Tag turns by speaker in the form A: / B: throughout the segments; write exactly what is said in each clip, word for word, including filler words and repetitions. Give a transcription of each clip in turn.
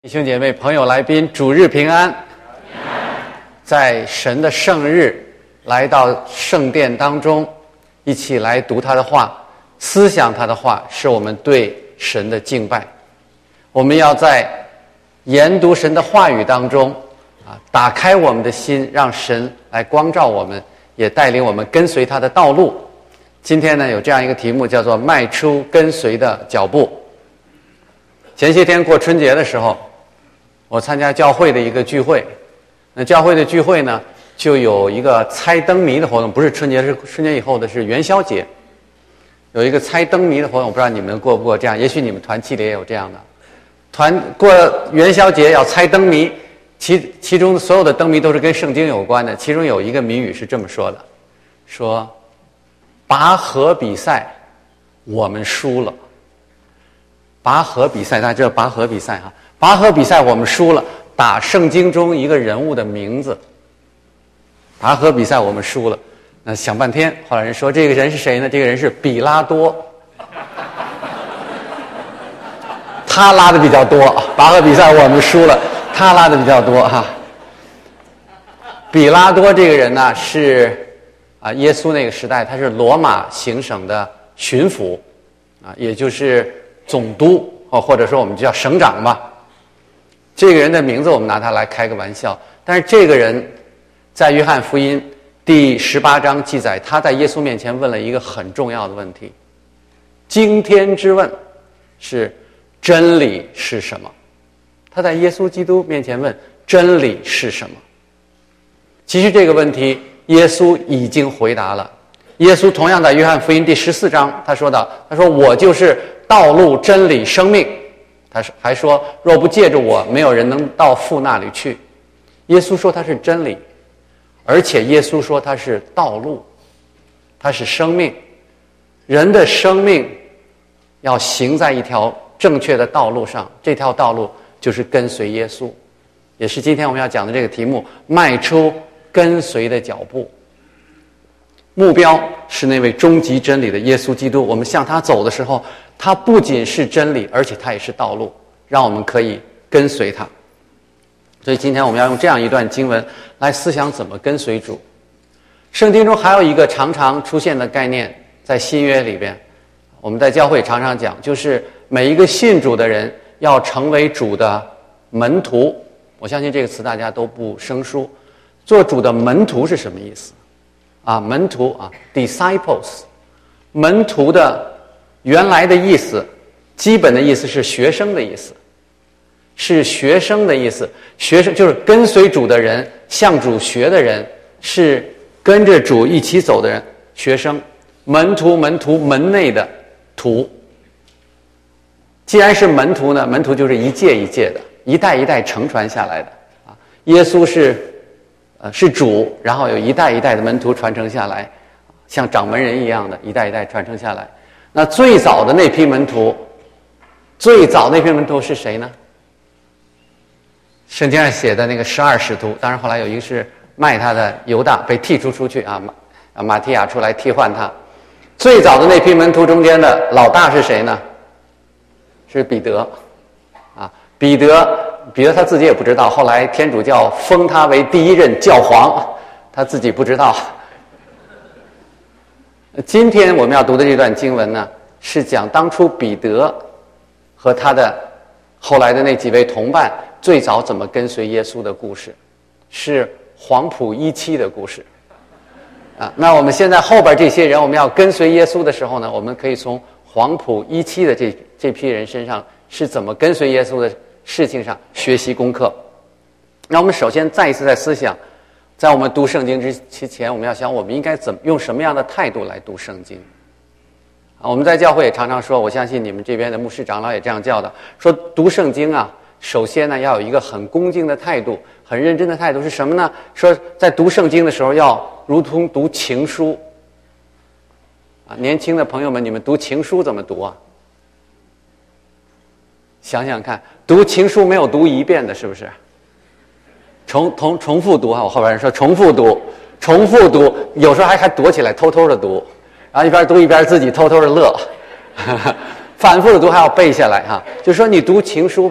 A: 弟兄姐妹、朋友、来宾，主日平安！在神的圣日，来到圣殿当中，一起来读他的话，思想他的话，是我们对神的敬拜。我们要在研读神的话语当中，啊，打开我们的心，让神来光照我们，也带领我们跟随他的道路。今天呢，有这样一个题目，叫做“迈出跟随的脚步”。前些天过春节的时候，我参加教会的一个聚会，那教会的聚会呢，就有一个猜灯谜的活动，不是春节，是春节以后的，是元宵节，有一个猜灯谜的活动。我不知道你们过不过这样，也许你们团契里也有这样的。团过元宵节要猜灯谜，其其中所有的灯谜都是跟圣经有关的，其中有一个谜语是这么说的，说拔河比赛我们输了。拔河比赛，大家知道拔河比赛哈？拔河比赛我们输了，打圣经中一个人物的名字。拔河比赛我们输了，那想半天，后来人说这个人是谁呢？这个人是比拉多，他拉的比较多。拔河比赛我们输了，他拉的比较多哈。比拉多这个人呢，是啊，耶稣那个时代他是罗马行省的巡抚啊，也就是总督哦，或者说我们就叫省长吧。这个人的名字我们拿他来开个玩笑，但是这个人在约翰福音第十八章记载，他在耶稣面前问了一个很重要的问题，惊天之问是真理是什么？他在耶稣基督面前问真理是什么？其实这个问题耶稣已经回答了。耶稣同样在约翰福音第十四章他说到，他说我就是道路真理生命，他还说若不借着我，没有人能到父那里去。耶稣说他是真理，而且耶稣说他是道路，他是生命。人的生命要行在一条正确的道路上，这条道路就是跟随耶稣，也是今天我们要讲的这个题目，迈出跟随的脚步。目标是那位终极真理的耶稣基督，我们向他走的时候，他不仅是真理，而且他也是道路，让我们可以跟随他。所以今天我们要用这样一段经文来思想怎么跟随主。圣经中还有一个常常出现的概念，在新约里边，我们在教会常常讲，就是每一个信主的人要成为主的门徒。我相信这个词大家都不生疏。做主的门徒是什么意思啊？门徒啊 disciples， 门徒的原来的意思，基本的意思是学生的意思，是学生的意思。学生就是跟随主的人，向主学的人，是跟着主一起走的人。学生，门徒，门徒门内的徒。既然是门徒呢，门徒就是一届一届的，一代一代承传下来的啊。耶稣是呃是主，然后有一代一代的门徒传承下来，像掌门人一样的，一代一代传承下来。那最早的那批门徒，最早那批门徒是谁呢？圣经上写的那个十二使徒，当然后来有一个是卖他的犹大被剔除出去啊，马马提亚出来替换他。最早的那批门徒中间的老大是谁呢？是彼得啊，彼得彼得他自己也不知道，后来天主教封他为第一任教皇，他自己不知道。今天我们要读的这段经文呢，是讲当初彼得和他的后来的那几位同伴最早怎么跟随耶稣的故事，是黄埔一期的故事啊。那我们现在后边这些人，我们要跟随耶稣的时候呢，我们可以从黄埔一期的这这批人身上是怎么跟随耶稣的事情上学习功课。那我们首先再一次在思想，在我们读圣经之前，我们要想我们应该怎么用什么样的态度来读圣经啊？我们在教会也常常说，我相信你们这边的牧师长老也这样教的，说读圣经啊，首先呢要有一个很恭敬的态度，很认真的态度是什么呢？说在读圣经的时候要如同读情书啊。年轻的朋友们，你们读情书怎么读啊？想想看，读情书没有读一遍的，是不是？重重重复读啊！我后边人说重复读，重复读，有时候还还躲起来偷偷的读，然后一边读一边自己偷偷的乐，反复的读还要背下来哈。就说你读情书吧，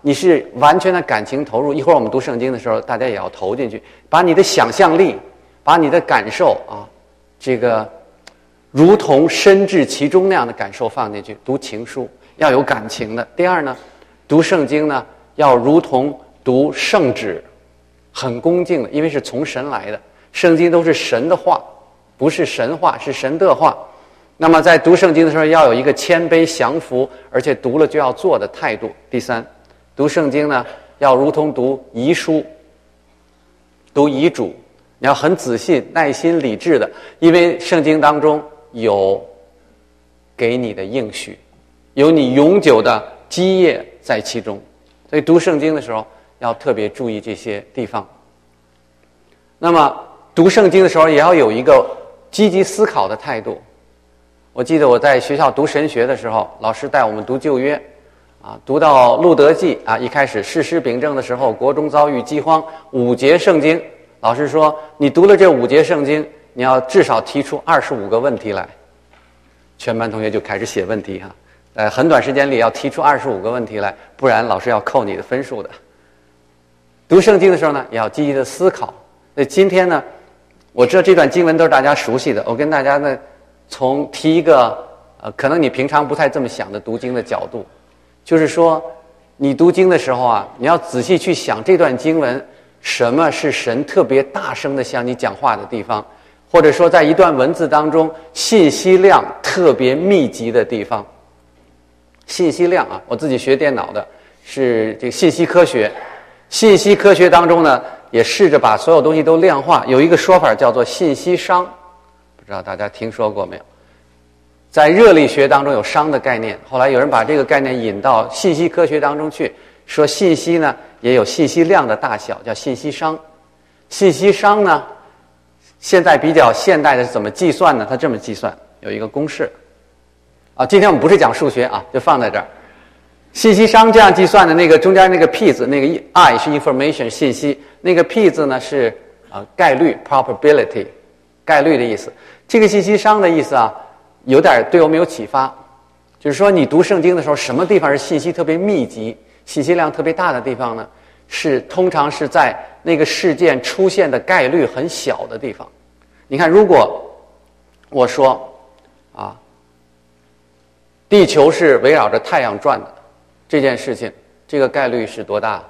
A: 你是完全的感情投入。一会儿我们读圣经的时候，大家也要投进去，把你的想象力，把你的感受啊，这个如同身至其中那样的感受放进去。读情书要有感情的。第二呢，读圣经呢要如同读圣旨，很恭敬的，因为是从神来的，圣经都是神的话，不是神话，是神的话。那么在读圣经的时候要有一个谦卑降服，而且读了就要做的态度。第三，读圣经呢要如同读遗书，读遗嘱，你要很仔细、耐心、理智的，因为圣经当中有给你的应许，有你永久的基业在其中，所以读圣经的时候要特别注意这些地方。那么读圣经的时候也要有一个积极思考的态度。我记得我在学校读神学的时候，老师带我们读旧约啊，读到路德记啊，一开始士师秉政的时候，国中遭遇饥荒，五节圣经，老师说你读了这五节圣经，你要至少提出二十五个问题来。全班同学就开始写问题哈、啊，在很短时间里要提出二十五个问题来，不然老师要扣你的分数的。读圣经的时候呢，也要积极的思考。那今天呢，我知道这段经文都是大家熟悉的，我跟大家呢从提一个呃，可能你平常不太这么想的读经的角度，就是说你读经的时候啊，你要仔细去想这段经文什么是神特别大声的向你讲话的地方，或者说在一段文字当中信息量特别密集的地方。信息量啊，我自己学电脑的是这个信息科学，信息科学当中呢也试着把所有东西都量化，有一个说法叫做信息熵，不知道大家听说过没有？在热力学当中有熵的概念，后来有人把这个概念引到信息科学当中去，说信息呢也有信息量的大小，叫信息熵。信息熵呢，现在比较现代的是怎么计算呢？它这么计算，有一个公式啊。今天我们不是讲数学啊，就放在这儿。信息熵这样计算的，那个中间那个 p 字，那个 i 是 information 信息，那个 p 字呢是啊、呃、概率 probability 概率的意思。这个信息熵的意思啊，有点对我们有启发，就是说你读圣经的时候，什么地方是信息特别密集、信息量特别大的地方呢？是通常是在那个事件出现的概率很小的地方。你看，如果我说啊，地球是围绕着太阳转的这件事情，这个概率是多大？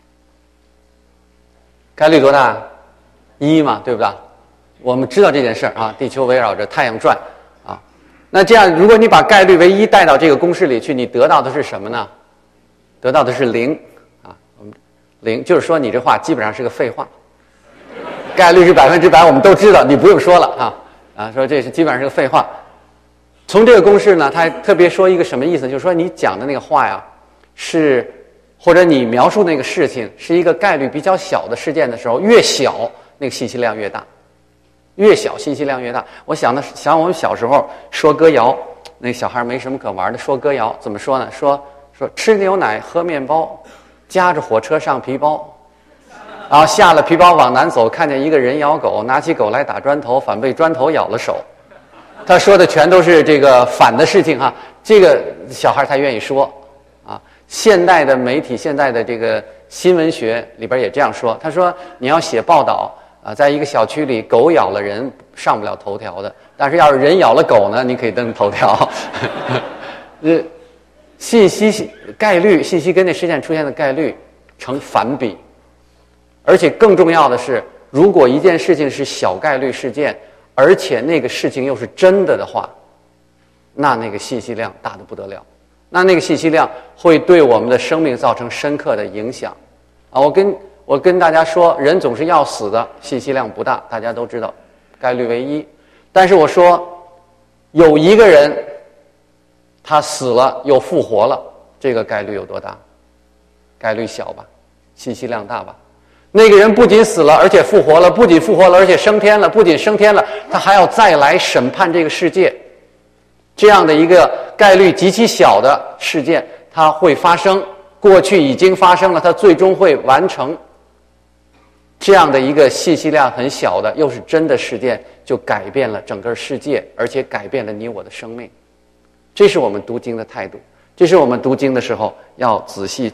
A: 概率多大？一嘛，对不对？我们知道这件事儿啊，地球围绕着太阳转啊。那这样，如果你把概率为一带到这个公式里去，你得到的是什么呢？得到的是零啊。零就是说你这话基本上是个废话，概率是百分之百，我们都知道，你不用说了啊啊，说这是基本上是个废话。从这个公式呢，他特别说一个什么意思？就是说你讲的那个话呀，是或者你描述那个事情是一个概率比较小的事件的时候，越小那个信息量越大，越小信息量越大。我想的想我们小时候说歌谣，那个小孩没什么可玩的，说歌谣怎么说呢？说说吃牛奶喝面包，夹着火车上皮包，然后下了皮包往南走，看见一个人咬狗，拿起狗来打砖头，反被砖头咬了手。他说的全都是这个反的事情哈，这个小孩才愿意说啊。现代的媒体，现在的这个新闻学里边也这样说。他说你要写报道啊，在一个小区里狗咬了人上不了头条的，但是要是人咬了狗呢，你可以登头条。呃，信息概率，信息跟那事件出现的概率成反比，而且更重要的是，如果一件事情是小概率事件，而且那个事情又是真的的话，那那个信息量大得不得了，那那个信息量会对我们的生命造成深刻的影响啊！我跟我跟大家说，人总是要死的，信息量不大，大家都知道，概率为一。但是我说，有一个人他死了又复活了，这个概率有多大？概率小吧，信息量大吧。那个人不仅死了，而且复活了，不仅复活了，而且升天了，不仅升天了，他还要再来审判这个世界。这样的一个概率极其小的事件，它会发生，过去已经发生了，它最终会完成。这样的一个信息量很小的，又是真的事件，就改变了整个世界，而且改变了你我的生命。这是我们读经的态度，这是我们读经的时候要仔细去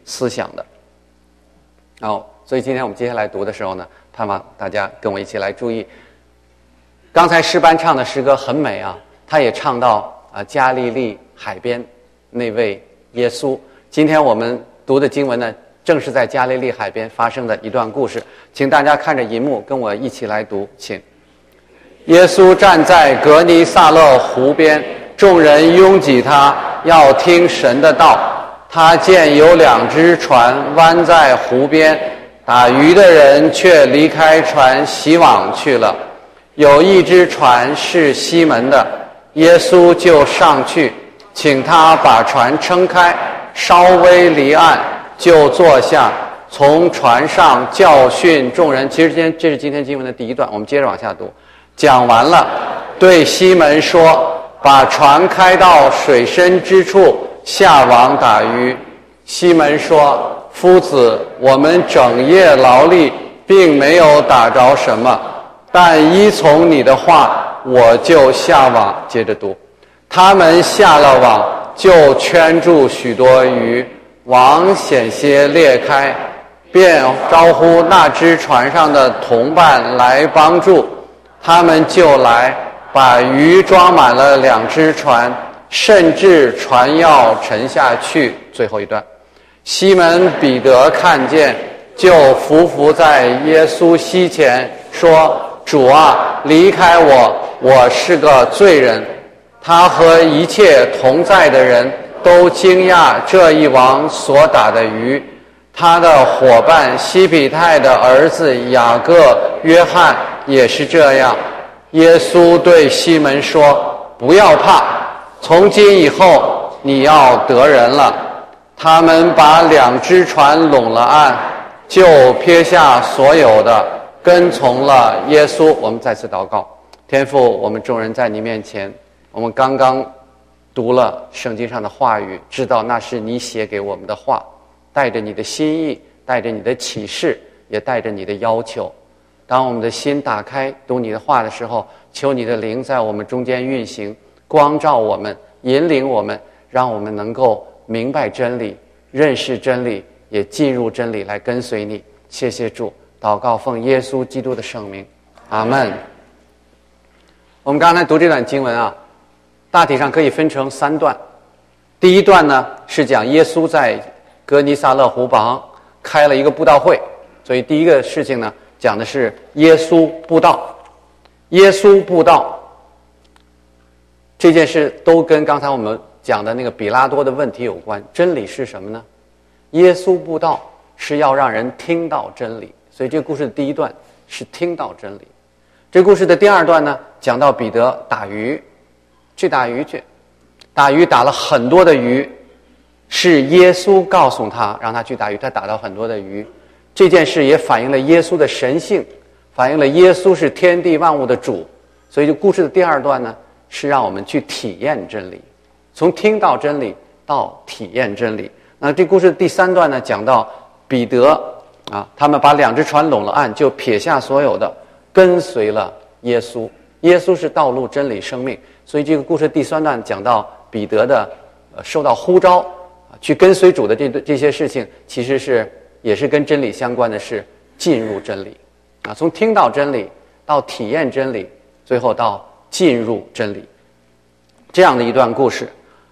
A: 思想的。然后，所以今天我们接下来读的时候呢，盼望大家跟我一起来注意。刚才诗班唱的诗歌很美啊，他也唱到啊加利利海边那位耶稣。今天我们读的经文呢，正是在加利利海边发生的一段故事，请大家看着银幕跟我一起来读，请。耶稣站在格尼撒勒湖边，众人拥挤他，要听神的道。他见有两只船弯在湖边，打鱼的人却离开船洗网去了。有一只船是西门的，耶稣就上去，请他把船撑开，稍微离岸，就坐下，从船上教训众人。其实今天这是今天经文的第一段，我们接着往下读。讲完了，对西门说：把船开到水深之处，下网打鱼。西门说：夫子，我们整夜劳力，并没有打着什么，但依从你的话，我就下网。接着读。他们下了网，就圈住许多鱼，网险些裂开，便招呼那只船上的同伴来帮助。他们就来，把鱼装满了两只船，甚至船要沉下去。最后一段，西门彼得看见，就伏伏在耶稣膝前说：主啊，离开我，我是个罪人。他和一切同在的人都惊讶这一网所打的鱼。他的伙伴西庇太的儿子雅各、约翰也是这样。耶稣对西门说：不要怕，从今以后你要得人了。他们把两只船拢了岸，就撇下所有的，跟从了耶稣。我们再次祷告。天父，我们众人在你面前，我们刚刚读了圣经上的话语，知道那是你写给我们的话，带着你的心意，带着你的启示，也带着你的要求。当我们的心打开读你的话的时候，求你的灵在我们中间运行，光照我们，引领我们，让我们能够明白真理，认识真理，也进入真理来跟随你。谢谢主，祷告奉耶稣基督的圣名，阿们。我们刚才读这段经文啊，大体上可以分成三段。第一段呢，是讲耶稣在格尼撒勒湖旁开了一个布道会，所以第一个事情呢，讲的是耶稣布道。耶稣布道这件事都跟刚才我们讲的那个比拉多的问题有关。真理是什么呢？耶稣布道是要让人听到真理，所以这个故事的第一段是听到真理。这故事的第二段呢，讲到彼得打鱼，去打鱼去，打鱼打了很多的鱼，是耶稣告诉他让他去打鱼，他打到很多的鱼。这件事也反映了耶稣的神性，反映了耶稣是天地万物的主。所以这故事的第二段呢，是让我们去体验真理，从听到真理到体验真理。那这故事的第三段呢，讲到彼得啊，他们把两只船拢了岸，就撇下所有的，跟随了耶稣。耶稣是道路、真理、生命。所以这个故事第三段讲到彼得的呃受到呼召啊，去跟随主的这这些事情，其实是也是跟真理相关的，是进入真理啊，从听到真理到体验真理，最后到进入真理，这样的一段故事。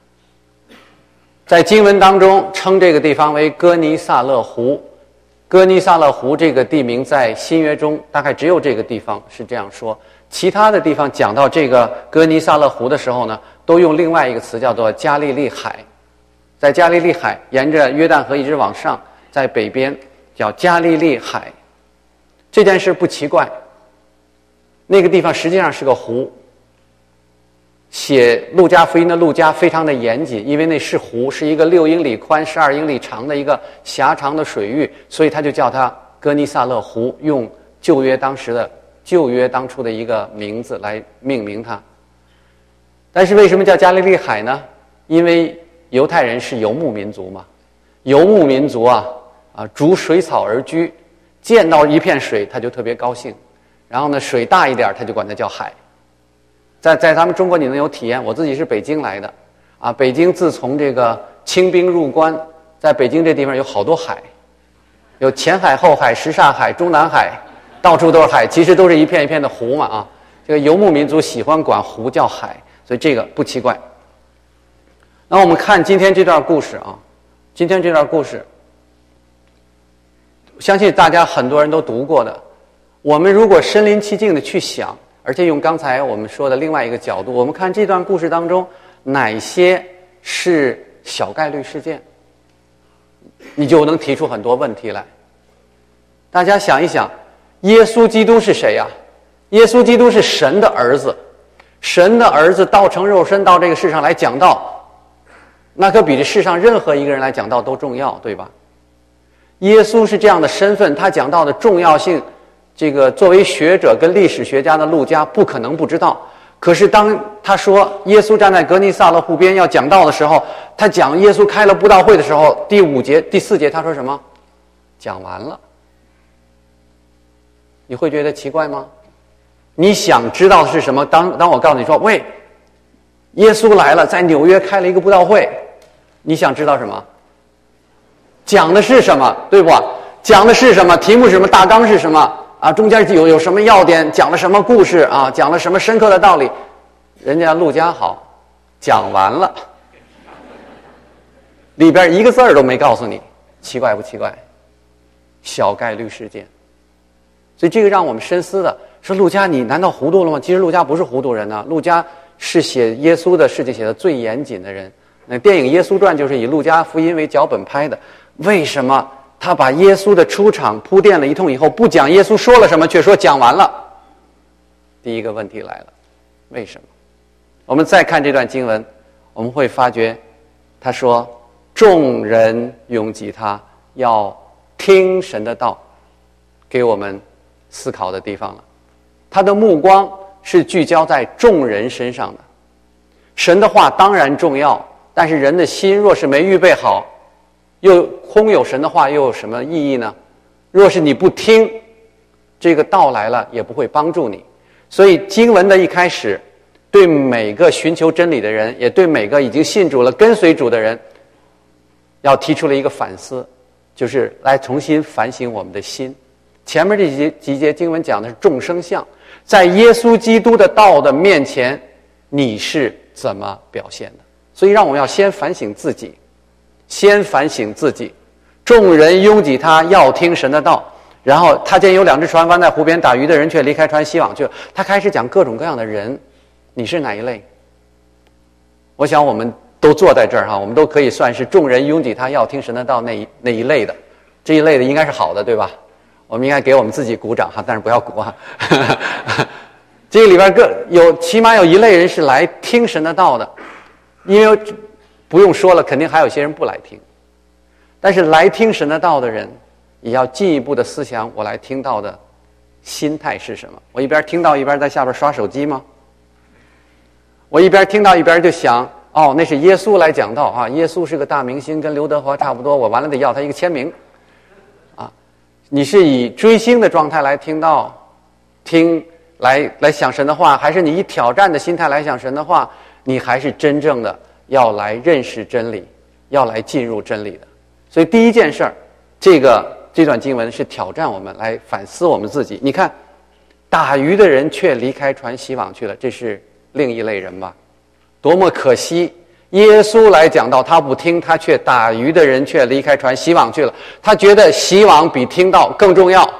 A: 在经文当中称这个地方为哥尼撒勒湖。哥尼撒勒湖这个地名在新约中大概只有这个地方是这样说，其他的地方讲到这个哥尼撒勒湖的时候呢，都用另外一个词叫做加利利海。在加利利海沿着约旦河一直往上，在北边叫加利利海。这件事不奇怪，那个地方实际上是个湖。写路加福音的路加非常的严谨，因为那是湖，是一个六英里宽十二英里长的一个狭长的水域，所以他就叫它哥尼撒勒湖，用旧约当时的旧约当初的一个名字来命名它。但是为什么叫加利利海呢？因为犹太人是游牧民族嘛，游牧民族啊啊逐水草而居，见到一片水他就特别高兴，然后呢水大一点他就管它叫海。在在咱们中国你能有体验，我自己是北京来的啊，北京自从这个清兵入关在北京这地方有好多海，有前海、后海、什刹海、中南海，到处都是海，其实都是一片一片的湖嘛啊。这个游牧民族喜欢管湖叫海，所以这个不奇怪。那我们看今天这段故事啊，今天这段故事，相信大家很多人都读过的。我们如果身临其境的去想，而且用刚才我们说的另外一个角度，我们看这段故事当中哪些是小概率事件，你就能提出很多问题来。大家想一想，耶稣基督是谁呀？耶稣基督是神的儿子，神的儿子道成肉身到这个世上来讲道，那可比这世上任何一个人来讲道都重要，对吧？耶稣是这样的身份，他讲道的重要性，这个作为学者跟历史学家的路加不可能不知道。可是当他说耶稣站在格尼撒勒湖边要讲道的时候，他讲耶稣开了布道会的时候，第五节第四节他说什么？讲完了。你会觉得奇怪吗？你想知道的是什么？当当我告诉你说，喂，耶稣来了，在纽约开了一个布道会，你想知道什么？讲的是什么，对不？讲的是什么？题目是什么？大纲是什么？啊，中间有有什么要点？讲了什么故事啊？讲了什么深刻的道理？人家路加好，讲完了，里边一个字儿都没告诉你，奇怪不奇怪？小概率事件。所以这个让我们深思的，说路加你难道糊涂了吗？其实路加不是糊涂人啊，路加是写耶稣的事情写的最严谨的人。那电影《耶稣传》就是以路加福音为脚本拍的。为什么他把耶稣的出场铺垫了一通以后，不讲耶稣说了什么，却说讲完了？第一个问题来了，为什么？我们再看这段经文，我们会发觉他说众人拥挤他，要听神的道，给我们思考的地方了。他的目光是聚焦在众人身上的。神的话当然重要，但是人的心若是没预备好，又空有神的话又有什么意义呢？若是你不听，这个道来了也不会帮助你。所以经文的一开始，对每个寻求真理的人，也对每个已经信主了跟随主的人，要提出了一个反思，就是来重新反省我们的心。前面这几几节经文讲的是众生相，在耶稣基督的道的面前，你是怎么表现的？所以让我们要先反省自己，先反省自己。众人拥挤他，要听神的道。然后他见有两只船弯在湖边，打鱼的人却离开船西往去了。他开始讲各种各样的人，你是哪一类？我想我们都坐在这儿哈，我们都可以算是众人拥挤他，要听神的道那一那一类的。这一类的应该是好的，对吧？我们应该给我们自己鼓掌哈，但是不要鼓哈。这个里边各有起码有一类人是来听神的道的，因为不用说了，肯定还有些人不来听。但是来听神的道的人，也要进一步的思想，我来听到的心态是什么？我一边听到一边在下边刷手机吗？我一边听到一边就想，哦，那是耶稣来讲道啊，耶稣是个大明星，跟刘德华差不多，我完了得要他一个签名啊。你是以追星的状态来听到听来来想神的话，还是你以挑战的心态来想神的话？你还是真正的要来认识真理，要来进入真理的。所以第一件事儿，这个这段经文是挑战我们来反思我们自己。你看，打鱼的人却离开船西往去了，这是另一类人吧？多么可惜！耶稣来讲道，他不听，他却打鱼的人却离开船西往去了。他觉得西往比听道更重要。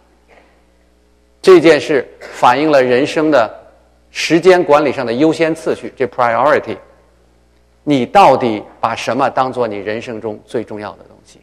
A: 这件事反映了人生的时间管理上的优先次序，这 priority。你到底把什么当作你人生中最重要的东西？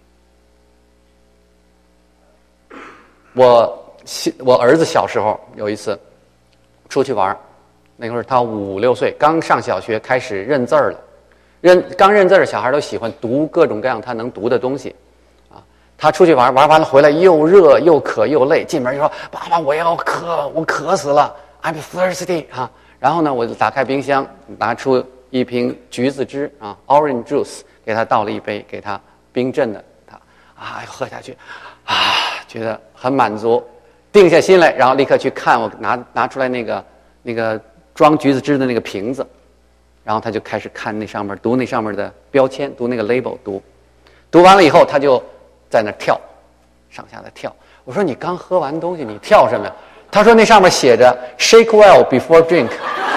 A: 我我儿子小时候有一次出去玩，那会儿他五六岁，刚上小学，开始认字儿了。认刚认字儿的小孩都喜欢读各种各样他能读的东西，啊，他出去玩，玩完了回来又热又渴又累，进门就说：“爸爸，我要渴，我渴死了 ，I'm thirsty 啊！”然后呢，我就打开冰箱，拿出一瓶橘子汁啊 ，orange juice， 给他倒了一杯，给他冰镇的，他啊喝下去，啊，觉得很满足，定下心来，然后立刻去看我拿拿出来那个那个装橘子汁的那个瓶子，然后他就开始看那上面，读那上面的标签，读那个 label， 读， 读完了以后，他就在那跳，上下的跳。我说你刚喝完东西，你跳什么呀？他说那上面写着 "Shake well before drink"。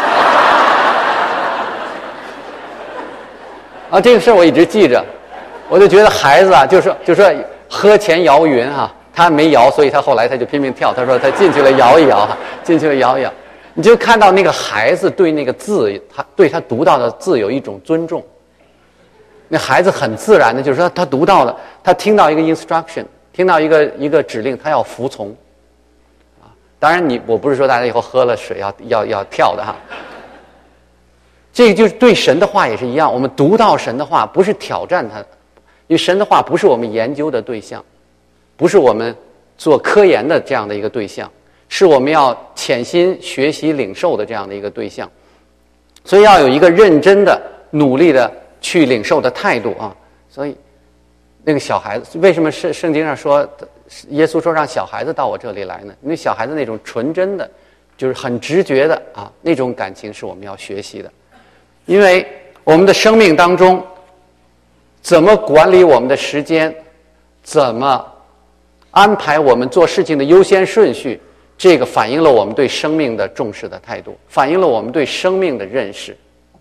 A: 啊，这个事儿我一直记着，我就觉得孩子啊，就说就说喝前摇匀哈、啊，他没摇，所以他后来他就拼命跳。他说他进去了摇一摇哈，进去了摇一摇。你就看到那个孩子对那个字，他对他读到的字有一种尊重。那孩子很自然的，就是说他读到了，他听到一个 instruction， 听到一个一个指令，他要服从。啊，当然你我不是说大家以后喝了水要要要跳的哈。这个就是对神的话也是一样，我们读到神的话不是挑战他，因为神的话不是我们研究的对象，不是我们做科研的这样的一个对象，是我们要潜心学习领受的这样的一个对象。所以要有一个认真的努力的去领受的态度啊。所以那个小孩子为什么圣圣经上说耶稣说让小孩子到我这里来呢？因为小孩子那种纯真的就是很直觉的啊，那种感情是我们要学习的。因为我们的生命当中怎么管理我们的时间，怎么安排我们做事情的优先顺序，这个反映了我们对生命的重视的态度，反映了我们对生命的认识。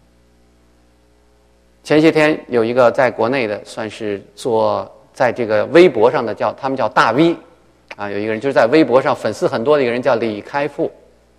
A: 前些天有一个在国内的算是做在这个微博上的叫他们叫大 V 啊，有一个人就是在微博上粉丝很多的一个人叫李开复，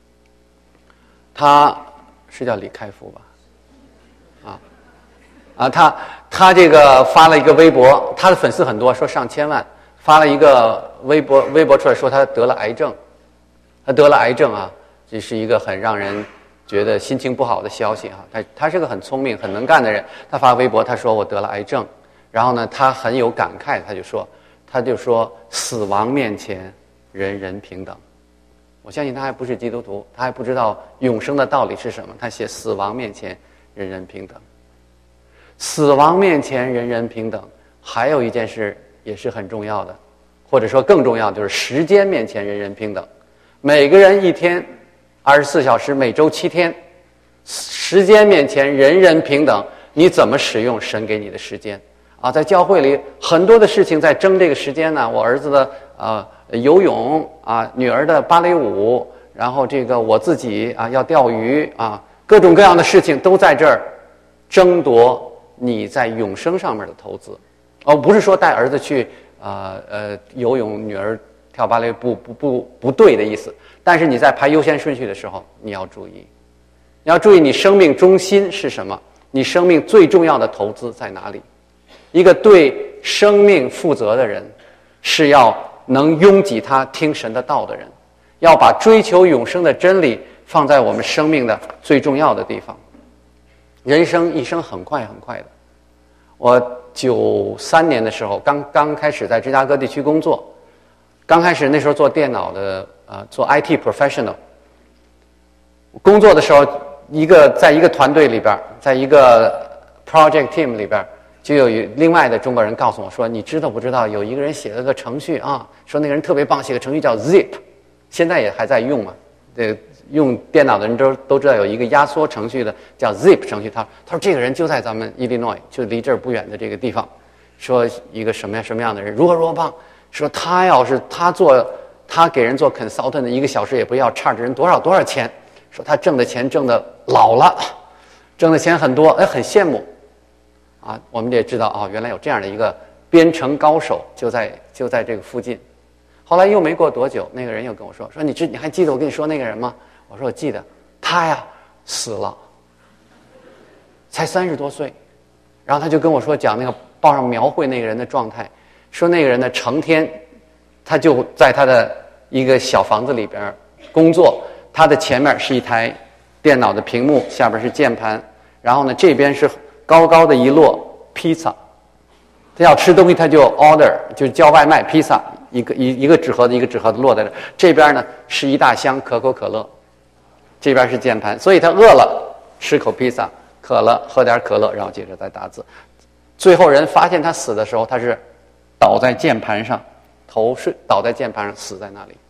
A: 他是叫李开复吧？啊啊，他他这个发了一个微博，他的粉丝很多，说上千万，发了一个微博微博出来说他得了癌症，他得了癌症啊，这是一个很让人觉得心情不好的消息啊。他他是个很聪明很能干的人，他发微博他说我得了癌症，然后呢他很有感慨，他就说他就说死亡面前人人平等。我相信他还不是基督徒，他还不知道永生的道理是什么，他写死亡面前人人平等。死亡面前人人平等，还有一件事也是很重要的，或者说更重要，就是时间面前人人平等。每个人一天二十四小时，每周七天，时间面前人人平等，你怎么使用神给你的时间啊？在教会里很多的事情在争这个时间呢，我儿子的呃游泳啊，女儿的芭蕾舞，然后这个我自己啊要钓鱼啊，各种各样的事情都在这儿争夺你在永生上面的投资。哦，不是说带儿子去呃呃游泳，女儿跳芭蕾不不不不对的意思，但是你在排优先顺序的时候你要注意，你要注意你生命中心是什么，你生命最重要的投资在哪里。一个对生命负责的人是要能拥挤他听神的道的人，要把追求永生的真理放在我们生命的最重要的地方。人生一生很快很快的，我九三年的时候刚刚开始在芝加哥地区工作，刚开始那时候做电脑的呃做 I T professional， 工作的时候一个在一个团队里边，在一个 project team 里边，就有另外的中国人告诉我说，你知道不知道有一个人写了个程序啊，说那个人特别棒，写个程序叫 Zip， 现在也还在用嘛，这用电脑的人都都知道有一个压缩程序的叫 Zip 程序。他他说这个人就在咱们 Illinois， 就离这儿不远的这个地方，说一个什么样什么样的人如何如何棒，说他要是他做他给人做 consultant 一个小时也不要charge人多少多少钱，说他挣的钱挣的老了，挣的钱很多，哎，很羡慕啊。我们也知道啊、哦，原来有这样的一个编程高手就在就在这个附近。后来又没过多久，那个人又跟我说说你知你还记得我跟你说那个人吗？我说我记得，他呀死了，才三十多岁。然后他就跟我说讲那个报上描绘那个人的状态，说那个人呢成天他就在他的一个小房子里边工作，他的前面是一台电脑的屏幕，下边是键盘，然后呢这边是高高的一摞披萨，他要吃东西他就 order 就叫外卖，披萨一个一一个纸盒子一个纸盒子落在这，这边呢是一大箱可口可乐，这边是键盘，所以他饿了吃口披萨，渴了喝点可乐，然后接着再打字。最后人发现他死的时候，他是倒在键盘上，头是倒在键盘上，死在那里。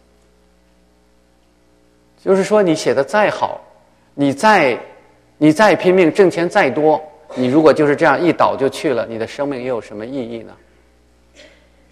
A: 就是说你写的再好，你再你再拼命挣钱再多，你如果就是这样一倒就去了，你的生命又有什么意义呢？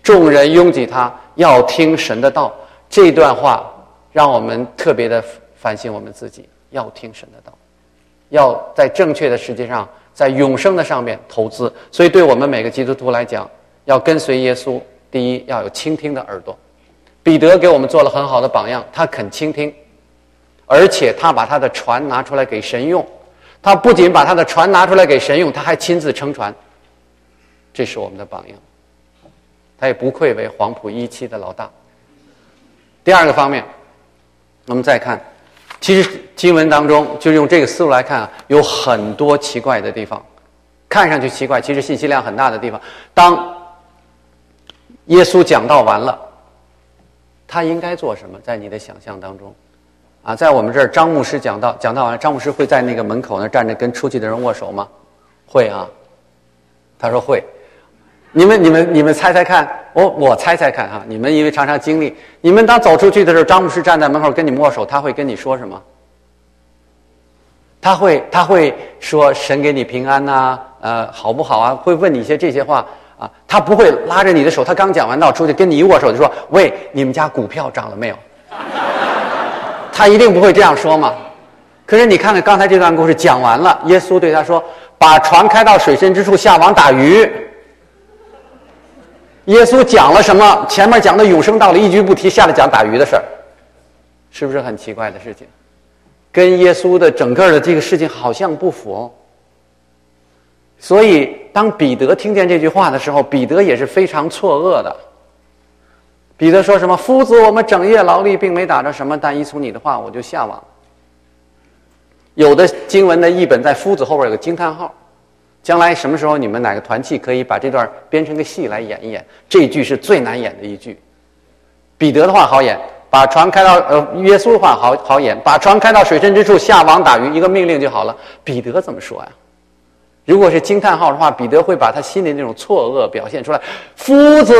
A: 众人拥挤他，要听神的道。这段话让我们特别的反省我们自己，要听神的道，要在正确的世界上，在永生的上面投资。所以对我们每个基督徒来讲，要跟随耶稣，第一要有倾听的耳朵。彼得给我们做了很好的榜样，他肯倾听，而且他把他的船拿出来给神用。他不仅把他的船拿出来给神用，他还亲自撑船，这是我们的榜样。他也不愧为黄埔一期的老大。第二个方面，我们再看，其实经文当中就用这个思路来看啊，有很多奇怪的地方，看上去奇怪，其实信息量很大的地方。当耶稣讲道完了，他应该做什么？在你的想象当中啊，在我们这儿，张牧师讲道，讲道完，张牧师会在那个门口那站着跟出去的人握手吗？会啊，他说会。你们你们你们猜猜看，我我猜猜看哈，你们因为常常经历，你们当走出去的时候，张牧师站在门口跟你们握手，他会跟你说什么？他会他会说神给你平安呐、啊，呃，好不好啊？会问你一些这些话啊，他不会拉着你的手，他刚讲完道出去跟你一握手就说，喂，你们家股票涨了没有？他一定不会这样说嘛。可是你看看刚才这段故事讲完了，耶稣对他说，把船开到水深之处，下网打鱼。耶稣讲了什么？前面讲的永生道理一句不提，下来讲打鱼的事儿，是不是很奇怪的事情？跟耶稣的整个的这个事情好像不符哦。所以当彼得听见这句话的时候，彼得也是非常错愕的。彼得说什么？夫子，我们整夜劳力，并没打着什么，但依从你的话，我就下网。有的经文的译本在夫子后边有个惊叹号。将来什么时候你们哪个团契可以把这段编成个戏来演一演？这一句是最难演的一句。彼得的话好演，把船开到呃耶稣的话好好演，把船开到水深之处，下网打鱼，一个命令就好了。彼得怎么说呀？如果是惊叹号的话，彼得会把他心里那种错愕表现出来。夫子，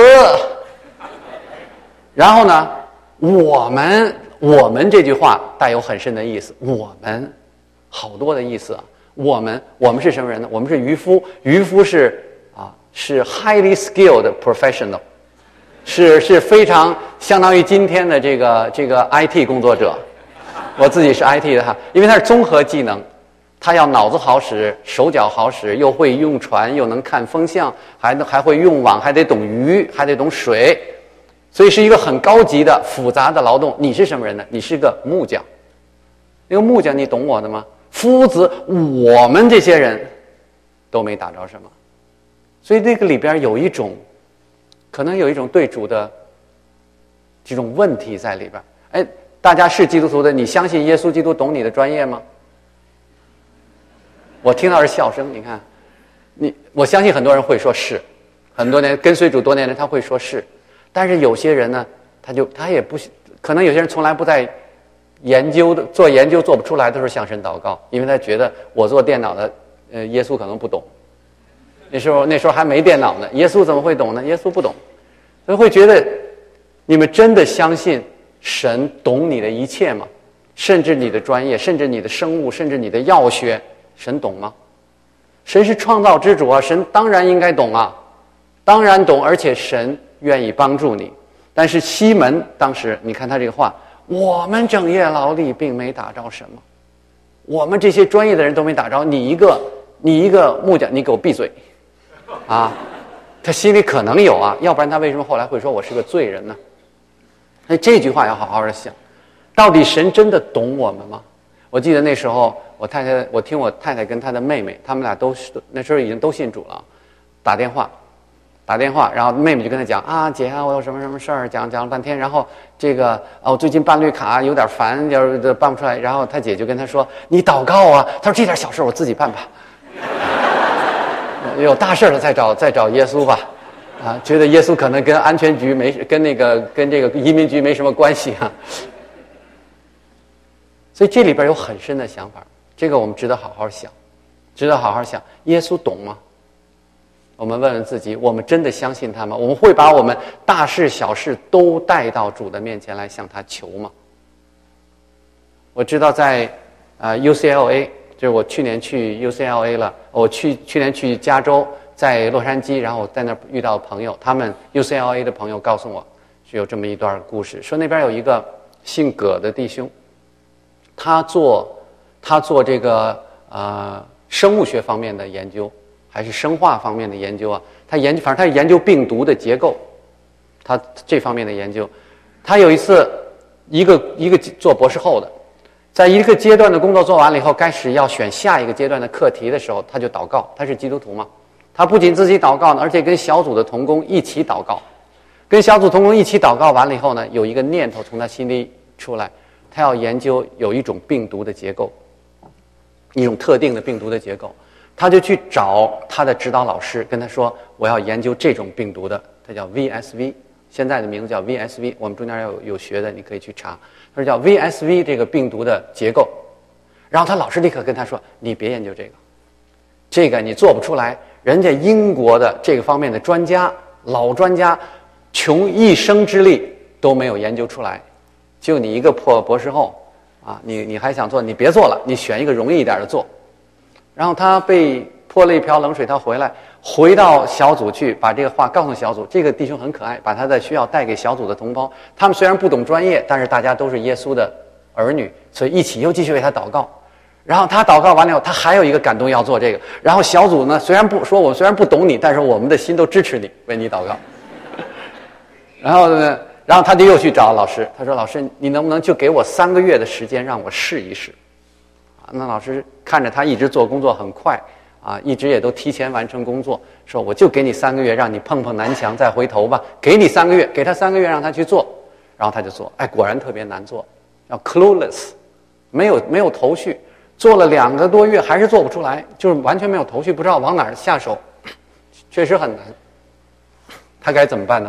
A: 然后呢，我们我们这句话带有很深的意思，我们好多的意思啊。我们我们是什么人呢？我们是渔夫，渔夫是啊是 highly skilled professional， 是是非常相当于今天的这个这个 I T 工作者。我自己是 I T 的哈，因为他是综合技能，他要脑子好使，手脚好使，又会用船，又能看风向，还还会用网，还得懂鱼，还得懂水，所以是一个很高级的复杂的劳动。你是什么人呢？你是个木匠。那个木匠，你懂我的吗？夫子，我们这些人都没打着什么，所以那个里边有一种，可能有一种对主的这种问题在里边。哎，大家是基督徒的，你相信耶稣基督懂你的专业吗？我听到是笑声，你看，你我相信很多人会说是，很多年跟随主多年的他会说是，但是有些人呢，他就他也不可能，有些人从来不在。研究的做研究做不出来的时候向神祷告，因为他觉得我做电脑的，呃，耶稣可能不懂。那时候那时候还没电脑呢，耶稣怎么会懂呢？耶稣不懂，所以会觉得你们真的相信神懂你的一切吗？甚至你的专业，甚至你的生物，甚至你的药学，神懂吗？神是创造之主啊，神当然应该懂啊，当然懂，而且神愿意帮助你。但是西门当时，你看他这个话。我们整夜劳力，并没打着什么。我们这些专业的人都没打着，你一个，你一个木匠，你给我闭嘴！啊，他心里可能有啊，要不然他为什么后来会说我是个罪人呢？那这句话要好好的想，到底神真的懂我们吗？我记得那时候，我太太，我听我太太跟她的妹妹，他们俩都是那时候已经都信主了，打电话。打电话，然后妹妹就跟他讲啊，姐啊，我有什么什么事儿，讲讲了半天，然后这个哦，我最近办绿卡有点烦，就是办不出来。然后他姐就跟他说：“你祷告啊。”他说：“这点小事我自己办吧。”有大事了再找再找耶稣吧，啊，觉得耶稣可能跟安全局没跟那个跟这个移民局没什么关系啊。所以这里边有很深的想法，这个我们值得好好想，值得好好想。耶稣懂吗？我们问问自己，我们真的相信他吗？我们会把我们大事小事都带到主的面前来向他求吗？我知道在呃 U C L A， 就是我去年去 U C L A 了，我去去年去加州在洛杉矶，然后在那儿遇到朋友，他们 U C L A 的朋友告诉我是有这么一段故事，说那边有一个姓葛的弟兄，他做他做这个呃生物学方面的研究，还是生化方面的研究啊？他研究，反正他研究病毒的结构，他这方面的研究。他有一次，一个一个做博士后的，在一个阶段的工作做完了以后，开始要选下一个阶段的课题的时候，他就祷告。他是基督徒嘛，他不仅自己祷告呢，而且跟小组的同工一起祷告。跟小组同工一起祷告完了以后呢，有一个念头从他心里出来，他要研究有一种病毒的结构，一种特定的病毒的结构。他就去找他的指导老师，跟他说我要研究这种病毒的，它叫 V S V， 现在的名字叫 V S V， 我们中间有有学的你可以去查，他说叫 V S V 这个病毒的结构。然后他老师立刻跟他说，你别研究这个，这个你做不出来，人家英国的这个方面的专家，老专家穷一生之力都没有研究出来，就你一个破博士后啊，你你还想做，你别做了，你选一个容易一点的做。然后他被泼了一瓢冷水，他回来回到小组去，把这个话告诉小组。这个弟兄很可爱，把他的需要带给小组的同胞。他们虽然不懂专业，但是大家都是耶稣的儿女，所以一起又继续为他祷告。然后他祷告完了以后，他还有一个感动要做这个。然后小组呢，虽然不说我虽然不懂你，但是我们的心都支持你，为你祷告。然后呢，然后他就又去找老师，他说：“老师，你能不能就给我三个月的时间让我试一试？”那老师看着他一直做工作很快啊，一直也都提前完成工作，说我就给你三个月，让你碰碰南墙再回头吧。给你三个月，给他三个月让他去做，然后他就做，哎，果然特别难做，叫 clueless， 没有没有头绪，做了两个多月还是做不出来，就是完全没有头绪，不知道往哪儿下手，确实很难。他该怎么办呢？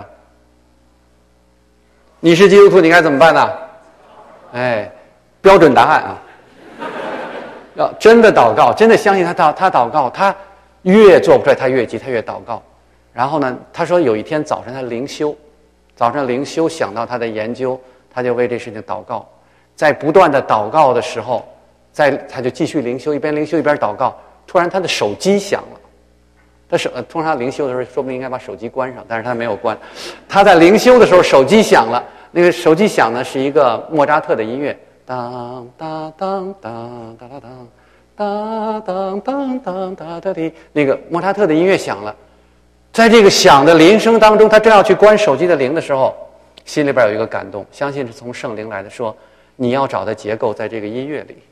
A: 你是基督徒，你该怎么办呢？哎，标准答案啊！要真的祷告，真的相信他祷他祷告，他越做不出来，他越急，他越祷告。然后呢，他说有一天早晨他灵修，早上灵修想到他的研究，他就为这事情祷告。在不断的祷告的时候，在他就继续灵修，一边灵修一边祷告。突然他的手机响了，他手通常灵修的时候说不定应该把手机关上，但是他没有关。他在灵修的时候手机响了，那个手机响呢是一个莫扎特的音乐。当当当当当当当当当当当当的，那个莫扎特的音乐响了，在这个响的铃声当中，他正要去关手机的铃的时候，心里边有一个感动，相信是从圣灵来的，说你要找的结构在这个音乐里。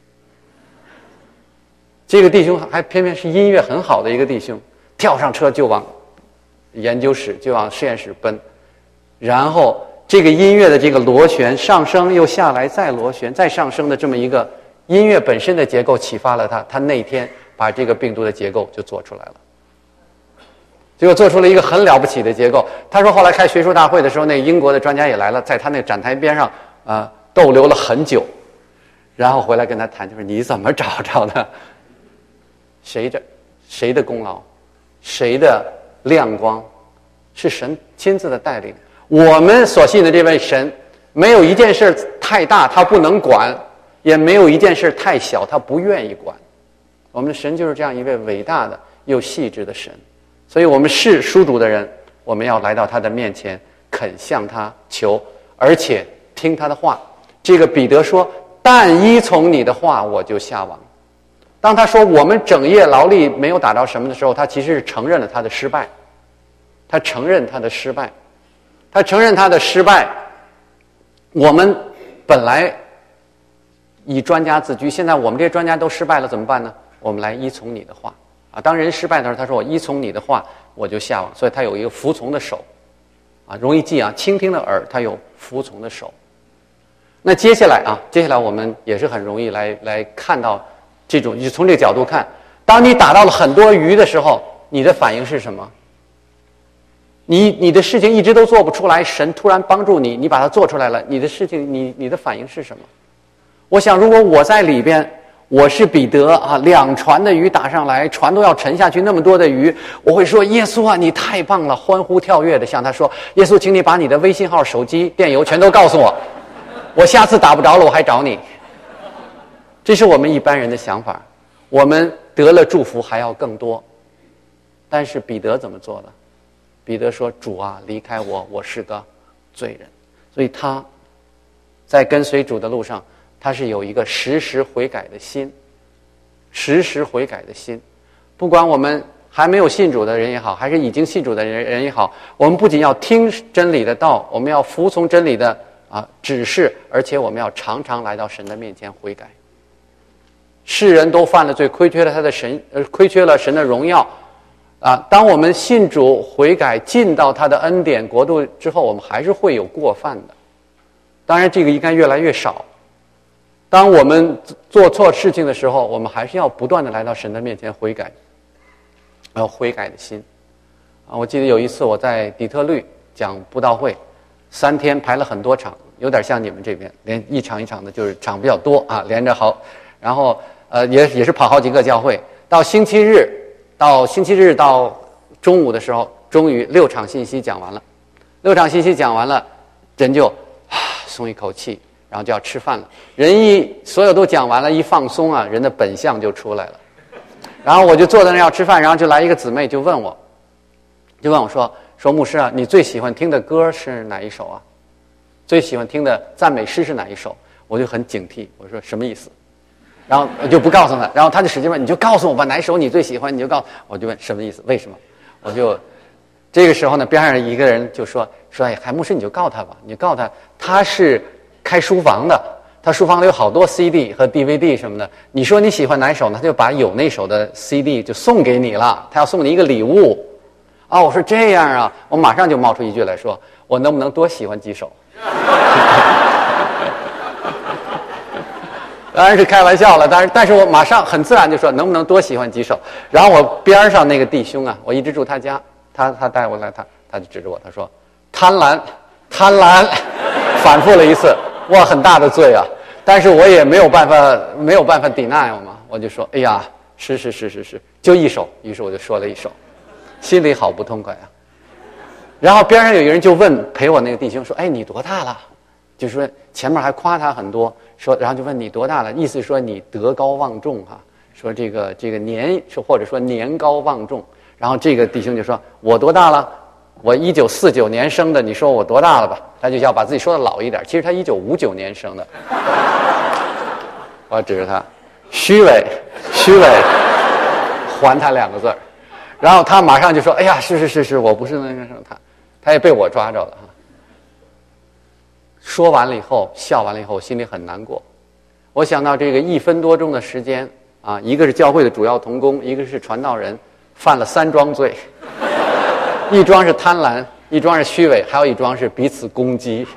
A: 这个弟兄还偏偏是音乐很好的一个弟兄，跳上车就往研究室就往实验室奔，然后这个音乐的这个螺旋上升又下来再螺旋再上升的这么一个音乐本身的结构启发了他，他那天把这个病毒的结构就做出来了，结果做出了一个很了不起的结构。他说后来开学术大会的时候，那英国的专家也来了，在他那展台边上啊、呃、逗留了很久，然后回来跟他谈，就是你怎么找着的，谁的谁的功劳，谁的亮光，是神亲自的带领。我们所信的这位神，没有一件事太大他不能管，也没有一件事太小他不愿意管。我们的神就是这样一位伟大的又细致的神，所以我们是属主的人，我们要来到他的面前，肯向他求，而且听他的话。这个彼得说，但依从你的话我就下网。当他说我们整夜劳力没有打着什么的时候，他其实是承认了他的失败，他承认他的失败他承认他的失败。我们本来以专家自居，现在我们这些专家都失败了，怎么办呢？我们来依从你的话啊！当人失败的时候，他说我依从你的话我就下网，所以他有一个服从的手啊，容易记啊，倾听的耳，他有服从的手。那接下来啊，接下来我们也是很容易来来看到这种，就从这个角度看，当你打到了很多鱼的时候，你的反应是什么？你你的事情一直都做不出来，神突然帮助你，你把它做出来了，你的事情你你的反应是什么？我想如果我在里边，我是彼得啊，两船的鱼打上来，船都要沉下去，那么多的鱼，我会说耶稣啊，你太棒了，欢呼跳跃的向他说，耶稣请你把你的微信号、手机、电邮全都告诉我，我下次打不着了我还找你。这是我们一般人的想法，我们得了祝福还要更多。 但是彼得怎么做的？彼得说：“主啊，离开我，我是个罪人。”所以他在跟随主的路上，他是有一个时时悔改的心，时时悔改的心。不管我们还没有信主的人也好，还是已经信主的人人也好，我们不仅要听真理的道，我们要服从真理的啊指示，而且我们要常常来到神的面前悔改。世人都犯了罪，亏缺了他的神，呃，亏缺了神的荣耀。啊，当我们信主悔改，进到他的恩典国度之后，我们还是会有过犯的。当然，这个应该越来越少。当我们做错事情的时候，我们还是要不断的来到神的面前悔改，要悔改的心。啊，我记得有一次我在底特律讲布道会，三天排了很多场，有点像你们这边，连一场一场的，就是场比较多啊，连着好，然后呃也也是跑好几个教会，到星期日。到星期日到中午的时候，终于六场信息讲完了。六场信息讲完了，人就啊松一口气，然后就要吃饭了。人一所有都讲完了，一放松啊，人的本相就出来了。然后我就坐在那要吃饭，然后就来一个姊妹就问我，就问我说说牧师啊，你最喜欢听的歌是哪一首啊？最喜欢听的赞美诗是哪一首？我就很警惕，我说什么意思？然后我就不告诉他，然后他就使劲问，你就告诉我吧，哪一首你最喜欢，你就告诉我。就问什么意思，为什么？我就这个时候呢，边上一个人就说说，哎，海牧师你就告他吧，你就告他，他是开书房的，他书房里有好多 C D 和 D V D 什么的，你说你喜欢哪一首呢？他就把有那首的 C D 就送给你了，他要送你一个礼物。啊，我说这样啊，我马上就冒出一句来说，我能不能多喜欢几首？当然是开玩笑了，但是但是我马上很自然就说能不能多喜欢几首。然后我边上那个弟兄啊，我一直住他家，他他带我来，他他就指着我，他说贪婪贪婪，反复了一次，哇，很大的罪啊！但是我也没有办法没有办法 deny 我嘛，我就说哎呀，是是是是是，就一首，于是我就说了一首，心里好不痛快啊。然后边上有一个人就问陪我那个弟兄说，哎，你多大了？就说前面还夸他很多，说然后就问你多大了，意思说你德高望重哈、啊，说这个这个年是或者说年高望重。然后这个弟兄就说我多大了？我一九四九年生的，你说我多大了吧？他就要把自己说的老一点，其实他一九五九年生的。我指着他，虚伪，虚伪，还他两个字儿。然后他马上就说：“哎呀，是是是是，我不是那个什么他，他也被我抓着了哈。”说完了以后，笑完了以后，心里很难过。我想到这个一分多钟的时间啊，一个是教会的主要同工，一个是传道人，犯了三桩罪，一桩是贪婪，一桩是虚伪，还有一桩是彼此攻击。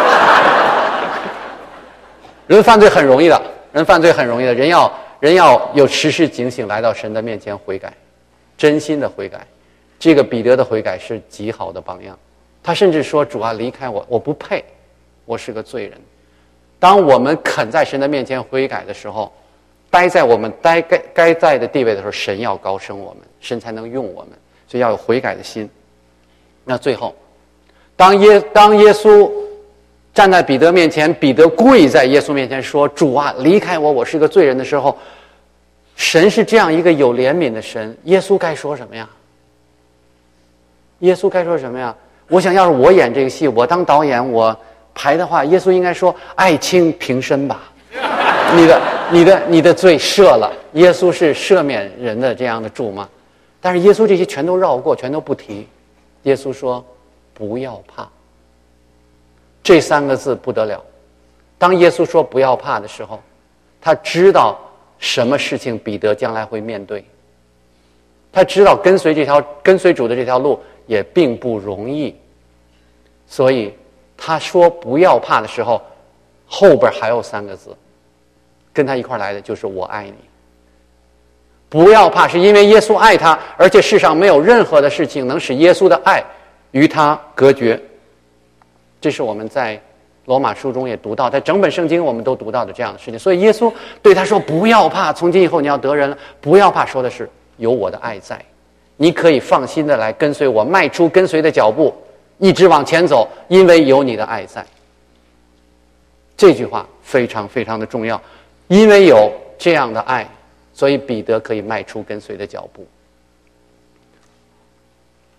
A: 人犯罪很容易的，人犯罪很容易的，人要人要有时时警醒，来到神的面前悔改，真心的悔改。这个彼得的悔改是极好的榜样。他甚至说：“主啊，离开我，我不配。”我是个罪人。当我们肯在神的面前悔改的时候，待在我们待该该在的地位的时候，神要高升我们，神才能用我们，所以要有悔改的心。那最后，当耶当耶稣站在彼得面前，彼得跪在耶稣面前说：“主啊，离开我，我是个罪人”的时候，神是这样一个有怜悯的神，耶稣该说什么呀？耶稣该说什么呀？我想要是我演这个戏，我当导演，我排的话，耶稣应该说：“爱卿平身吧，你的、你的、你的罪赦了。”耶稣是赦免人的这样的主吗？但是耶稣这些全都绕过，全都不提。耶稣说：“不要怕。”这三个字不得了。当耶稣说“不要怕”的时候，他知道什么事情彼得将来会面对。他知道跟随这条跟随主的这条路也并不容易，所以他说不要怕的时候，后边还有三个字，跟他一块来的就是我爱你。不要怕是因为耶稣爱他，而且世上没有任何的事情能使耶稣的爱与他隔绝。这是我们在罗马书中也读到，在整本圣经我们都读到的这样的事情。所以耶稣对他说不要怕，从今以后你要得人了，不要怕，说的是有我的爱在，你可以放心的来跟随我，迈出跟随的脚步，一直往前走，因为有你的爱在。这句话非常非常的重要，因为有这样的爱，所以彼得可以迈出跟随的脚步。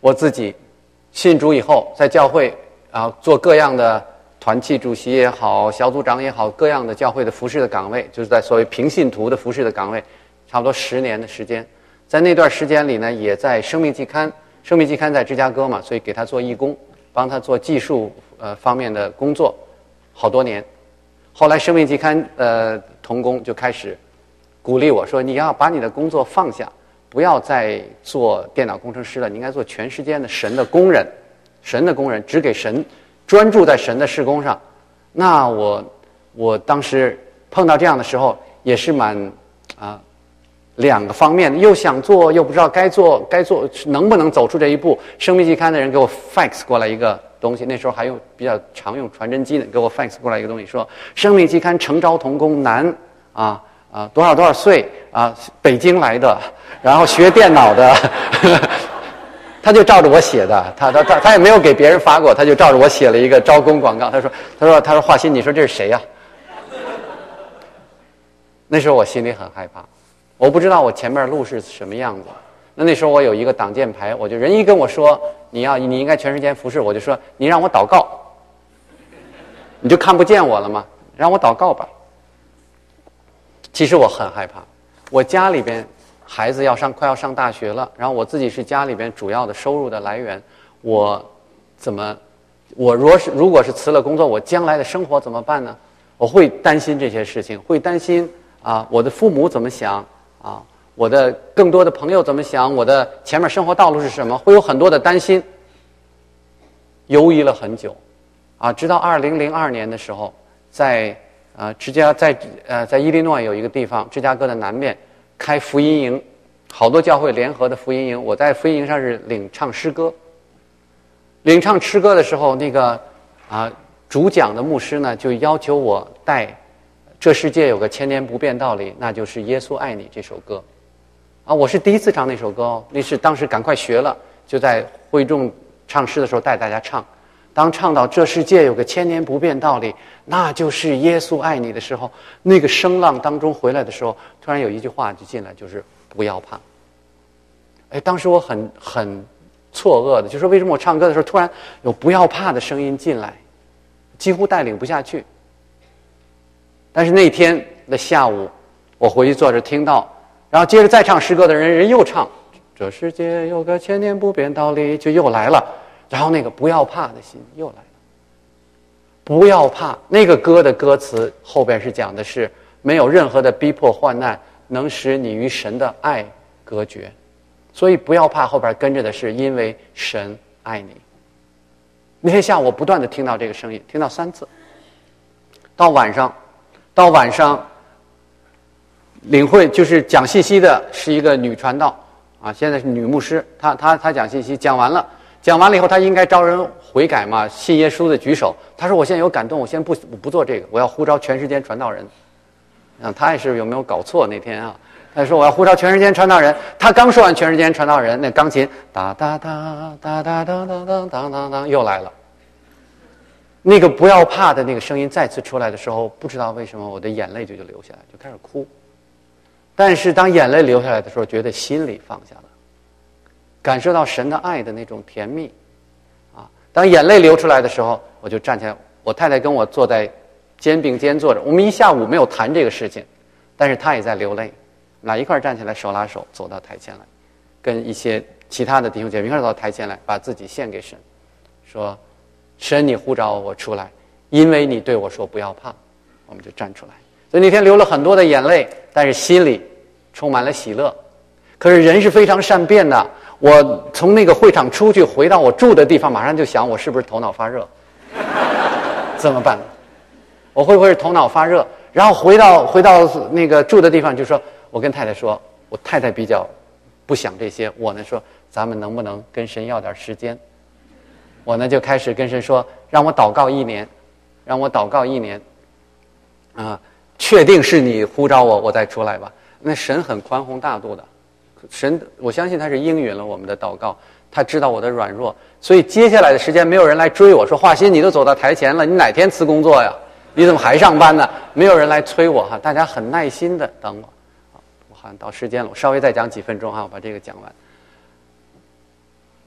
A: 我自己信主以后，在教会啊做各样的团契主席也好，小组长也好，各样的教会的服事的岗位，就是在所谓平信徒的服事的岗位，差不多十年的时间。在那段时间里呢，也在生命季刊，生命季刊在芝加哥嘛，所以给他做义工，帮他做技术呃方面的工作，好多年。后来生命季刊呃同工就开始鼓励我说，你要把你的工作放下，不要再做电脑工程师了，你应该做全时间的神的工人，神的工人，只给神，专注在神的事工上。那我我当时碰到这样的时候，也是蛮啊两个方面，又想做又不知道该做该做能不能走出这一步。生命季刊的人给我 fax 过来一个东西，那时候还用比较常用传真机呢，给我 fax 过来一个东西，说生命季刊诚招同工难啊啊多少多少岁啊，北京来的，然后学电脑的。他就照着我写的，他他他他也没有给别人发过，他就照着我写了一个招工广告。他说他说他说华歆，你说这是谁呀、啊？那时候我心里很害怕，我不知道我前面路是什么样子。那那时候我有一个挡箭牌，我就人一跟我说你要你应该全时间服侍，我就说你让我祷告，你就看不见我了吗？让我祷告吧。其实我很害怕，我家里边孩子要上快要上大学了，然后我自己是家里边主要的收入的来源，我怎么我若是如果是辞了工作，我将来的生活怎么办呢？我会担心这些事情，会担心啊我的父母怎么想啊，我的更多的朋友怎么想，我的前面生活道路是什么，会有很多的担心。犹豫了很久啊，直到二零零二年的时候，在呃芝加在呃在伊利诺有一个地方，芝加哥的南面开福音营，好多教会联合的福音营，我在福音营上是领唱诗歌。领唱诗歌的时候，那个啊主讲的牧师呢就要求我带这世界有个千年不变道理，那就是耶稣爱你这首歌。啊，我是第一次唱那首歌哦，那是当时赶快学了，就在会众唱诗的时候带大家唱。当唱到这世界有个千年不变道理，那就是耶稣爱你的时候，那个声浪当中回来的时候，突然有一句话就进来，就是不要怕。哎，当时我很很错愕的，就是为什么我唱歌的时候突然有不要怕的声音进来，几乎带领不下去。但是那天的下午，我回去坐着听到，然后接着再唱诗歌的人，人又唱这世界有个千年不变道理，就又来了。然后那个不要怕的心又来了。不要怕，那个歌的歌词后边是讲的是没有任何的逼迫患难能使你与神的爱隔绝，所以不要怕后边跟着的是因为神爱你。那天下午我不断的听到这个声音，听到三次。到晚上到晚上领会就是讲信息的是一个女传道啊，现在是女牧师，她她她讲信息讲完了讲完了以后，她应该招人悔改嘛，信耶稣的举手。她说我现在有感动，我先不我不做这个，我要呼召全世界传道人。啊，她也是有没有搞错那天啊？她说我要呼召全世界传道人。她刚说完全世界传道人，那钢琴哒哒哒哒哒哒哒哒哒哒哒又来了。那个不要怕的那个声音再次出来的时候，不知道为什么我的眼泪就就流下来，就开始哭。但是当眼泪流下来的时候，觉得心里放下了，感受到神的爱的那种甜蜜啊！当眼泪流出来的时候，我就站起来，我太太跟我坐在肩并肩坐着，我们一下午没有谈这个事情，但是她也在流泪，我们俩一块站起来手拉手走到台前来，跟一些其他的弟兄姐妹一块走到台前来，把自己献给神，说神你呼召我出来，因为你对我说不要怕，我们就站出来。所以那天流了很多的眼泪，但是心里充满了喜乐。可是人是非常善变的，我从那个会场出去回到我住的地方，马上就想我是不是头脑发热怎么办？我会不会是头脑发热？然后回到回到那个住的地方，就说我跟太太说，我太太比较不想这些，我呢说咱们能不能跟神要点时间？我呢就开始跟神说，让我祷告一年，让我祷告一年啊，确定是你呼召我，我再出来吧。那神很宽宏大度的，神我相信他是应允了我们的祷告，他知道我的软弱，所以接下来的时间没有人来追我说，华歆你都走到台前了，你哪天辞工作呀？你怎么还上班呢？没有人来催我哈，大家很耐心的等我。我好像到时间了，我稍微再讲几分钟哈，我把这个讲完。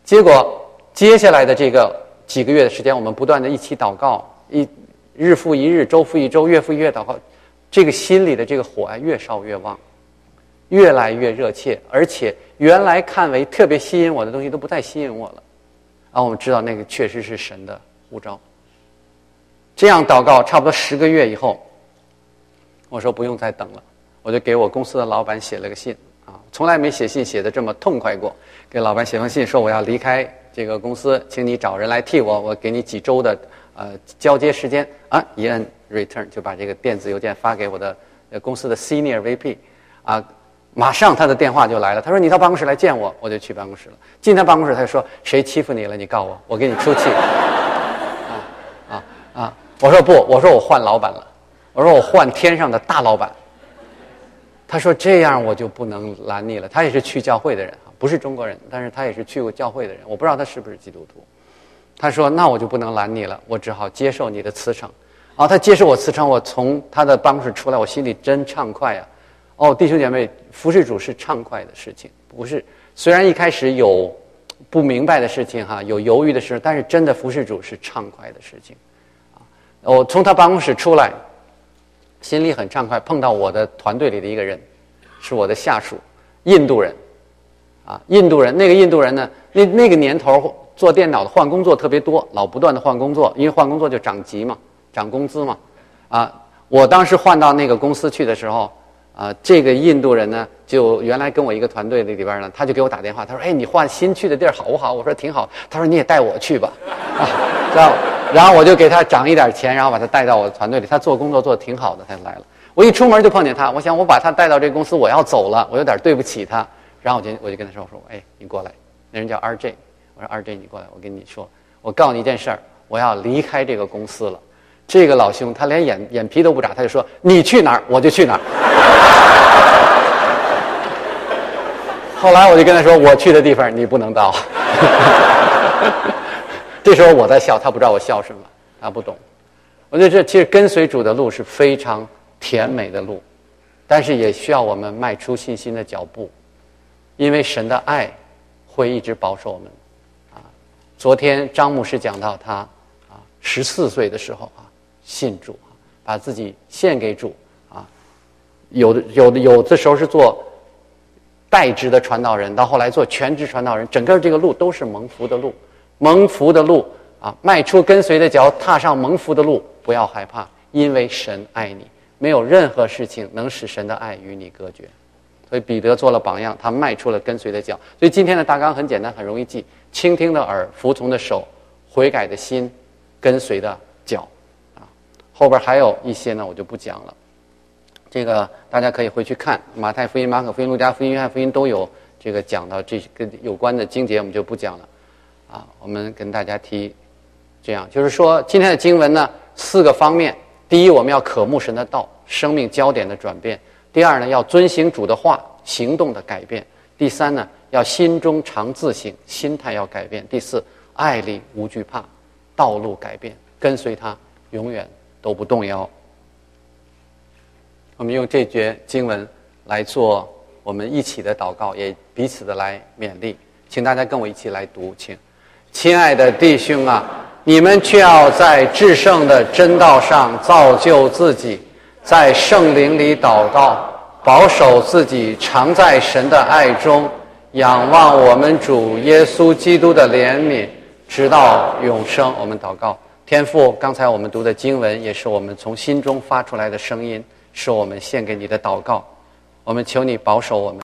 A: 结果接下来的这个几个月的时间，我们不断的一起祷告，一日复一日，周复一周，月复一月祷告，这个心里的这个火啊越烧越旺，越来越热切，而且原来看为特别吸引我的东西都不再吸引我了。啊，我们知道那个确实是神的呼召。这样祷告差不多十个月以后，我说不用再等了，我就给我公司的老板写了个信啊，从来没写信写得这么痛快过。给老板写封信说我要离开这个公司，请你找人来替我，我给你几周的呃交接时间啊，一摁 return 就把这个电子邮件发给我的公司的 senior V P 啊，马上他的电话就来了，他说你到办公室来见我，我就去办公室了。进他办公室他就说谁欺负你了，你告我，我给你出气。啊啊啊！我说不，我说我换老板了，我说我换天上的大老板。他说这样我就不能拦你了。他也是去教会的人，不是中国人，但是他也是去过教会的人，我不知道他是不是基督徒。他说那我就不能拦你了，我只好接受你的辞呈。啊，他接受我辞呈，我从他的办公室出来，我心里真畅快呀、啊！哦，弟兄姐妹，服事主是畅快的事情，不是虽然一开始有不明白的事情哈，有犹豫的事，但是真的服事主是畅快的事情。啊，我从他办公室出来，心里很畅快，碰到我的团队里的一个人，是我的下属，印度人。啊，印度人，那个印度人呢，那那个年头做电脑的换工作特别多，老不断的换工作，因为换工作就涨级嘛，涨工资嘛。啊，我当时换到那个公司去的时候，啊，这个印度人呢，就原来跟我一个团队里边呢，他就给我打电话，他说：“哎，你换新去的地儿好不好？”我说：“挺好。”他说：“你也带我去吧。”啊，然后然后我就给他涨一点钱，然后把他带到我的团队里，他做工作做得挺好的，他就来了。我一出门就碰见他，我想我把他带到这个公司，我要走了，我有点对不起他。然后我就我就跟他说：“我说，哎，你过来。”那人叫 R J， 我说 ：“R J， 你过来，我跟你说，我告诉你一件事儿，我要离开这个公司了。”这个老兄他连眼眼皮都不眨，他就说：“你去哪儿我就去哪儿。”后来我就跟他说：“我去的地方你不能到。”这时候我在笑，他不知道我笑什么，他不懂。我觉得这其实跟随主的路是非常甜美的路，但是也需要我们迈出信心的脚步。因为神的爱会一直保守我们，啊，昨天张牧师讲到他啊十四岁的时候啊信主啊，把自己献给主啊，有的有的有的时候是做代职的传道人，到后来做全职传道人，整个这个路都是蒙福的路，蒙福的路啊，迈出跟随的脚，踏上蒙福的路，不要害怕，因为神爱你，没有任何事情能使神的爱与你隔绝。所以彼得做了榜样，他迈出了跟随的脚。所以今天的大纲很简单，很容易记：倾听的耳，服从的手，悔改的心，跟随的脚。啊，后边还有一些呢，我就不讲了。这个大家可以回去看马太福音、马可福音、路加福音、约翰福音都有这个讲到这个有关的经节，我们就不讲了。啊，我们跟大家提这样，就是说今天的经文呢，四个方面：第一，我们要渴慕神的道，生命焦点的转变；第二呢，要遵行主的话，行动的改变；第三呢，要心中常自省，心态要改变；第四，爱里无惧怕，道路改变，跟随他永远都不动摇。我们用这节经文来做我们一起的祷告，也彼此的来勉励。请大家跟我一起来读，请。亲爱的弟兄啊，你们却要在至圣的真道上造就自己，在圣灵里祷告，保守自己常在神的爱中，仰望我们主耶稣基督的怜悯，直到永生。我们祷告。天父，刚才我们读的经文也是我们从心中发出来的声音，是我们献给你的祷告。我们求你保守我们。